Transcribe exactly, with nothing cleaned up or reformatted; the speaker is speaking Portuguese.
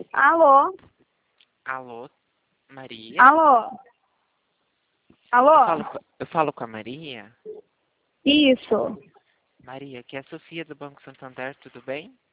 Alô? Alô, Maria? Alô? Eu Alô? falo, co- eu falo com a Maria? Isso. Maria, aqui é a Sofia do Banco Santander, tudo bem?